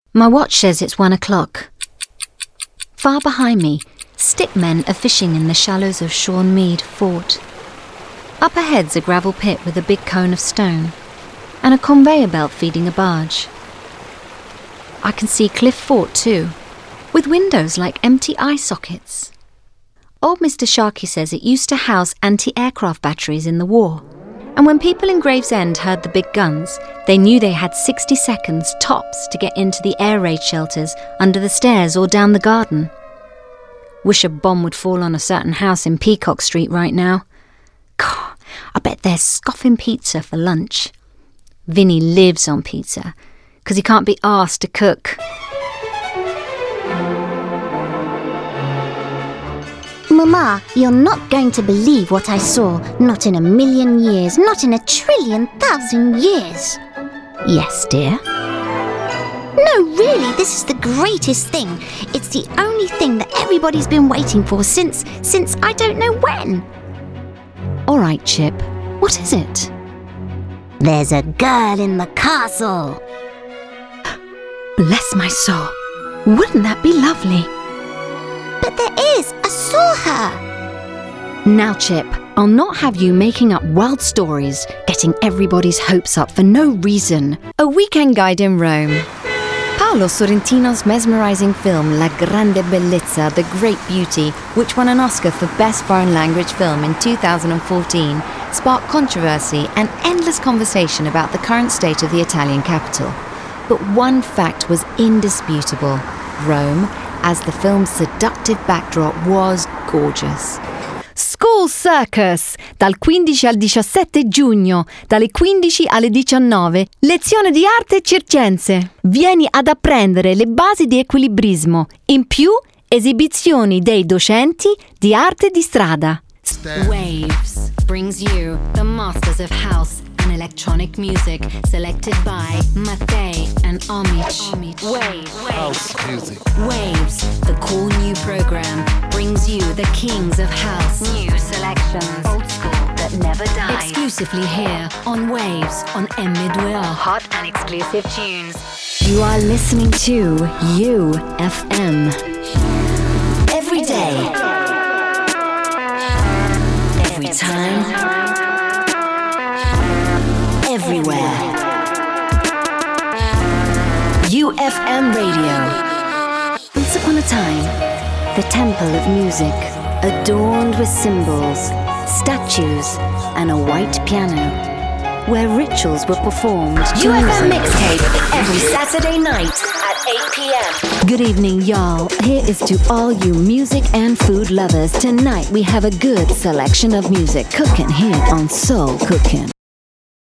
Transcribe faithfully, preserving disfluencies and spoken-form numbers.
My watch says it's one o'clock. Far behind me, stickmen are fishing in the shallows of Sean Mead Fort. Up ahead's a gravel pit with a big cone of stone, and a conveyor belt feeding a barge. I can see Cliff Fort too, with windows like empty eye sockets. Old Mister Sharkey says it used to house anti-aircraft batteries in the war, and when people in Gravesend heard the big guns, they knew they had sixty seconds tops to get into the air raid shelters under the stairs or down the garden. Wish a bomb would fall on a certain house in Peacock Street right now. God, I bet they're scoffing pizza for lunch. Vinny lives on pizza, because he can't be asked to cook. Mama, you're not going to believe what I saw. Not in a million years, not in a trillion thousand years. Yes, dear? No, really, this is the greatest thing. It's the only thing that everybody's been waiting for since, since I don't know when. All right, Chip, what is it? There's a girl in the castle. Bless my soul. Wouldn't that be lovely? But there is. I saw her. Now, Chip, I'll not have you making up wild stories, getting everybody's hopes up for no reason. A weekend guide in Rome. Paolo Sorrentino's mesmerizing film La Grande Bellezza, The Great Beauty, which won an Oscar for Best Foreign Language Film in two thousand fourteen, sparked controversy and endless conversation about the current state of the Italian capital. But one fact was indisputable. Rome, as the film's seductive backdrop, was gorgeous. School Circus, dal quindici al diciassette giugno, dalle quindici alle diciannove, lezione di arte circense. Vieni ad apprendere le basi di equilibrismo. In più, esibizioni dei docenti di arte di strada. Waves brings you the masters of house and electronic music, selected by Mattei and Omich. Waves. House music. Waves, the cool new program, brings you the kings of house. New selections. Old school that never dies. Exclusively here on Waves on M two R. Hot and exclusive tunes. You are listening to U F M. Every day. Every time. Everywhere. U F M Radio. Once upon a time, the temple of music, adorned with symbols, statues, and a white piano, where rituals were performed. U F M Mixtape every Saturday night at eight p.m. Good evening, y'all. Here is to all you music and food lovers. Tonight we have a good selection of music cooking here on Soul Cooking.